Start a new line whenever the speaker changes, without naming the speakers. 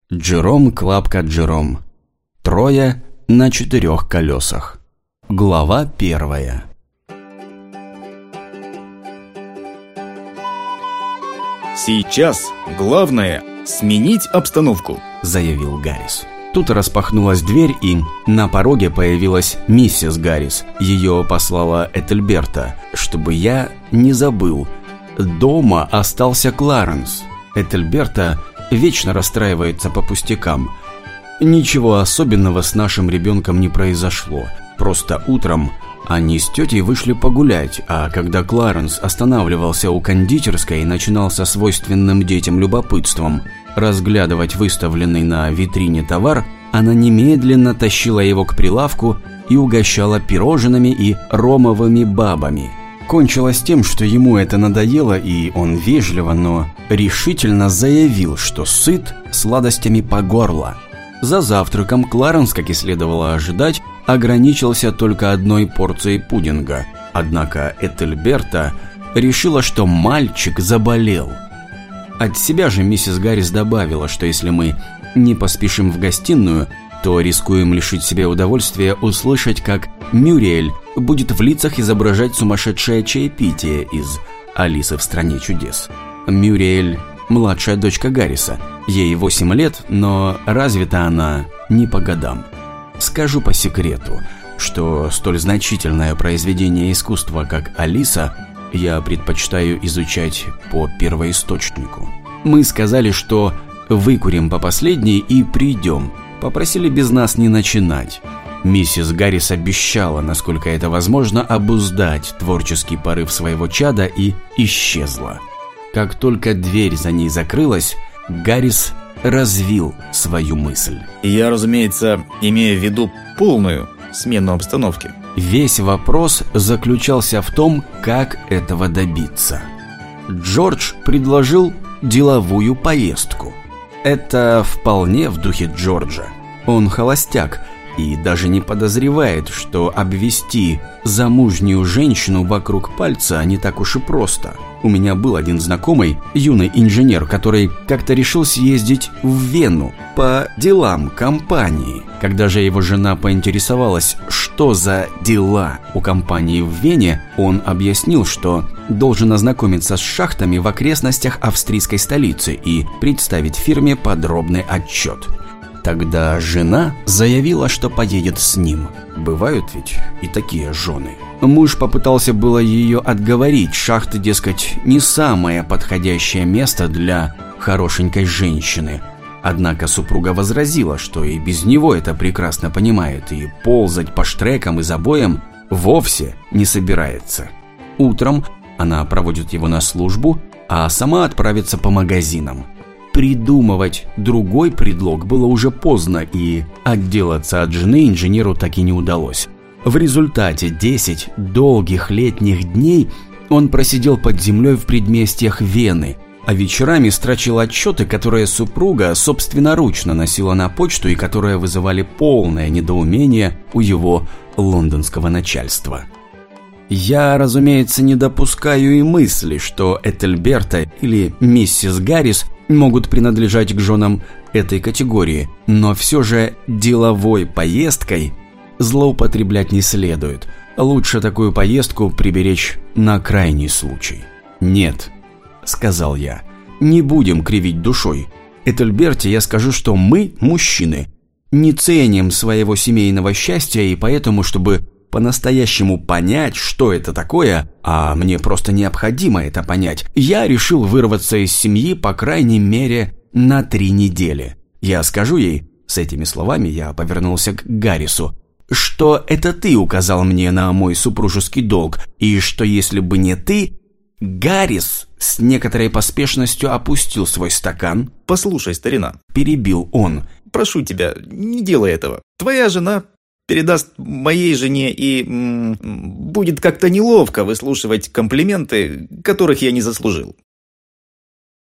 Джером Клапка Джером. Трое на 4 колесах. Глава 1.
«Сейчас главное – сменить обстановку», –
заявил Гаррис. Тут распахнулась дверь, и на пороге появилась миссис Гаррис. Ее послала Этельберта, чтобы я не забыл. Дома остался Кларенс. Этельберта вечно расстраивается по пустякам. Ничего особенного с нашим ребенком не произошло. Просто утром они с тетей вышли погулять, а когда Кларенс останавливался у кондитерской и начинал со свойственным детям любопытством разглядывать выставленный на витрине товар, она немедленно тащила его к прилавку и угощала пирожными и ромовыми бабами. Кончилось тем, что ему это надоело, и он вежливо, но решительно заявил, что сыт сладостями по горло. За завтраком Кларенс, как и следовало ожидать, ограничился только одной порцией пудинга. Однако Этельберта решила, что мальчик заболел. От себя же миссис Гаррис добавила, что если мы не поспешим в гостиную, то рискуем лишить себя удовольствия услышать, как Мюриэль будет в лицах изображать сумасшедшее чаепитие из «Алисы в стране чудес». Мюриэль – младшая дочка Гарриса. Ей 8 лет, но развита она не по годам. Скажу по секрету, что столь значительное произведение искусства, как «Алиса», я предпочитаю изучать по первоисточнику. Мы сказали, что выкурим по последней и придем. Попросили без нас не начинать. Миссис Гаррис обещала, насколько это возможно, обуздать творческий порыв своего чада и исчезла. Как только дверь за ней закрылась, Гаррис развил свою мысль.
Я, разумеется, имею в виду полную смену обстановки.
Весь вопрос заключался в том, как этого добиться. Джордж предложил деловую поездку. Это вполне в духе Джорджа. Он холостяк и даже не подозревает, что обвести замужнюю женщину вокруг пальца не так уж и просто. У меня был один знакомый, юный инженер, который как-то решил съездить в Вену по делам компании. Когда же его жена поинтересовалась, что за дела у компании в Вене, он объяснил, что должен ознакомиться с шахтами в окрестностях австрийской столицы и представить фирме подробный отчет. Тогда жена заявила, что поедет с ним. Бывают ведь и такие жены. Муж попытался было ее отговорить. Шахты, дескать, не самое подходящее место для хорошенькой женщины. Однако супруга возразила, что и без него это прекрасно понимает, и ползать по штрекам и забоям вовсе не собирается. Утром она проводит его на службу, а сама отправится по магазинам. Придумывать другой предлог было уже поздно, и отделаться от жены инженеру так и не удалось. В результате 10 долгих летних дней он просидел под землей в предместьях Вены, а вечерами строчил отчеты, которые супруга собственноручно носила на почту и которые вызывали полное недоумение у его лондонского начальства. Я, разумеется, не допускаю и мысли, что Этельберта или миссис Гаррис могут принадлежать к женам этой категории, но все же деловой поездкой злоупотреблять не следует. Лучше такую поездку приберечь на крайний случай. «Нет», — сказал я, — «не будем кривить душой. Этельберте я скажу, что мы, мужчины, не ценим своего семейного счастья, и поэтому, чтобы по-настоящему понять, что это такое, а мне просто необходимо это понять, я решил вырваться из семьи по крайней мере на 3 недели. Я скажу ей», с этими словами я повернулся к Гаррису, «что это ты указал мне на мой супружеский долг, и что если бы не ты...» Гаррис с некоторой поспешностью опустил свой стакан.
«Послушай, старина», –
перебил он,
– «прошу тебя, не делай этого. Твоя жена передаст моей жене, и будет как-то неловко выслушивать комплименты, которых я не заслужил.